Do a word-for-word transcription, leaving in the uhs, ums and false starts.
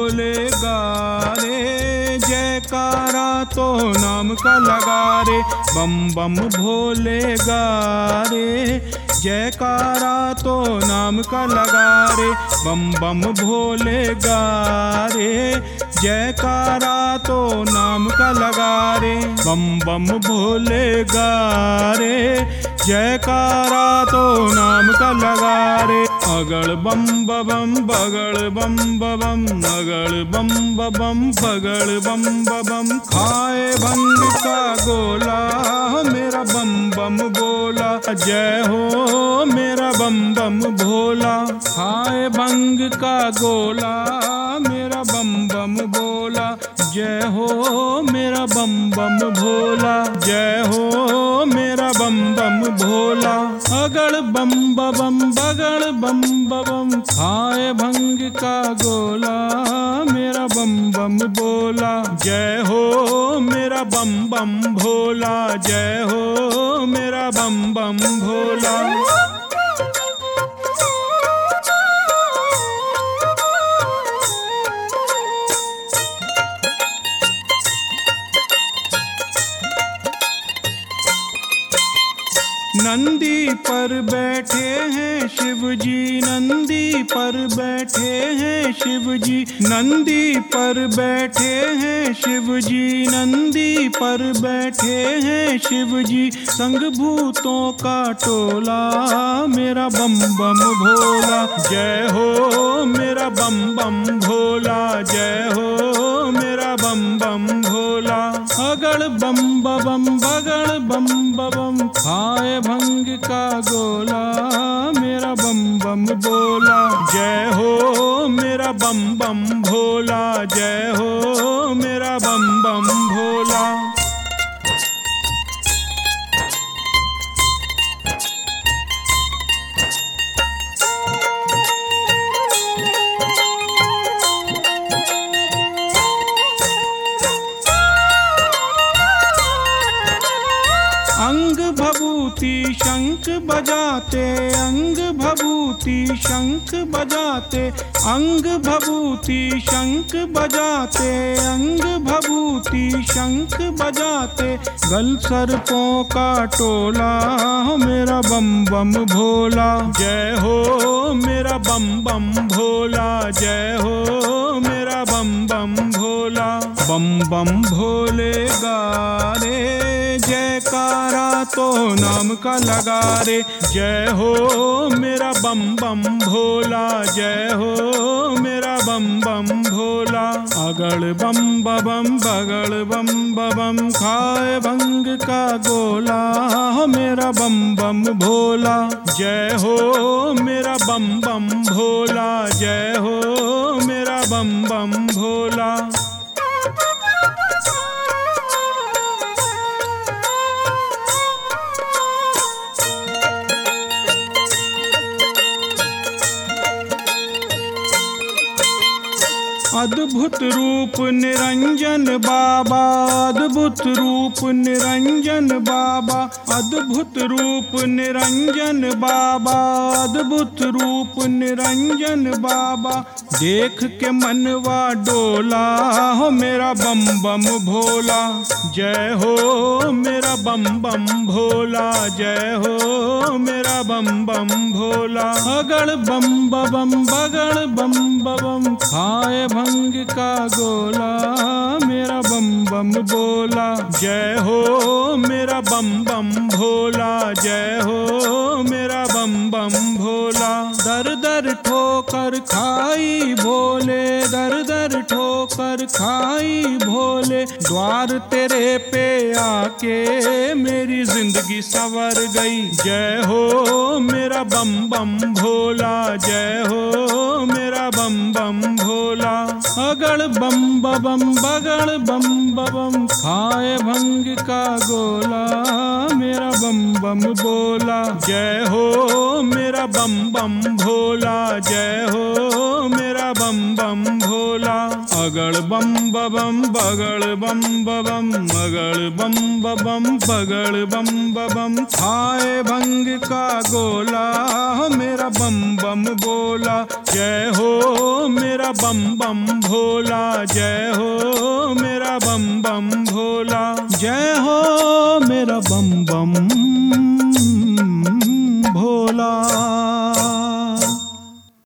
भोले गा रे, जयकारा तो नाम का लगा रे। बम बम भोले गा रे, जयकारा तो नाम का लगा रे। बम बम भोले गा रे, जयकारा तो नाम का लगा रे। बम बम भोले गा रे, जयकारा तो नाम का लगा रे। अगड़ बम बम बगड़ बम बम, अगड़ बम बम बगड़ बम बम। खाए भंग का गोला मेरा बम बम बोला, जय हो मेरा बम बम भोला। खाए भंग का गोला मेरा बम बम बोला, जय हो मेरा बम बम भोला, जय हो मेरा बम बम भोला। अगड़ बम बम बगड़ बम बम, खाए भंग का गोला मेरा बम बम बोला, जय हो मेरा बम बम भोला, जय हो मेरा बम बम भोला। नंदी पर बैठे हैं शिव जी, नंदी पर बैठे हैं शिव जी, नंदी पर बैठे हैं शिव जी, नंदी पर बैठे हैं शिव जी। संग भूतों का टोला मेरा बम बम भोला, जय हो मेरा बम बम भोला, जय हो मेरा बम बम भोला। अगड़ बम बम बगड़ बम बम, खाए भंग का गोला मेरा बम बम बोला, जय हो मेरा बम बम भोला, जय हो मेरा बम बम भोला। अंग भभूति शंख बजाते, अंग भभूति शंख बजाते, अंग भभूति शंख बजाते, अंग भभूति शंख बजाते। गल सर्पों का टोला मेरा बम बम भोला, जय हो मेरा बम बम भोला, जय हो मेरा बम बम भोला। बम बम भोले गा रे, जयकारा तो नाम का लगा रे, जय हो मेरा बम बम भोला, जय हो मेरा बम बम भोला। अगड़ बम बम बगड़ बम बम, खाए भंग का गोला मेरा बम बम भोला, जय हो मेरा बम बम भोला, जय हो मेरा बम बम भोला। अद्भुत रूप निरंजन बाबा, अद्भुत रूप निरंजन बाबा, अद्भुत रूप निरंजन बाबा, अद्भुत रूप निरंजन बाबा। देख के मनवा डोला हो मेरा बम बम भोला, जय हो मेरा बम बम भोला, जय हो मेरा बम बम भोला। अगड़ बम बम बगड़ बम बम, खाए भंग का गोला मेरा बम बम बोला, जय हो मेरा बम बम भोला, जय हो मेरा बम बम भोला। दर दर ठोकर खाई भोले, दर दर ठोकर खाई भोले, द्वार तेरे पे आके मेरी जिंदगी संवर गई, जय हो मेरा बम बम भोला, जय हो मेरा बम बम भोला। अगड़ बम बम बगड़ बम बम, खाए भंग का गोला मेरा बम बम बोला, जय हो मेरा बम बम भोला, जय हो मेरा बम बम भोला। अगड़ बम बम बगड़ बम बम, अगड़ बम बम बगड़ बम बम, खाए भंग का गोला मेरा बम बम बोला, जय हो मेरा मेरा बम बम भोला, जय हो मेरा बम बम भोला, जय हो मेरा बम बम भोला।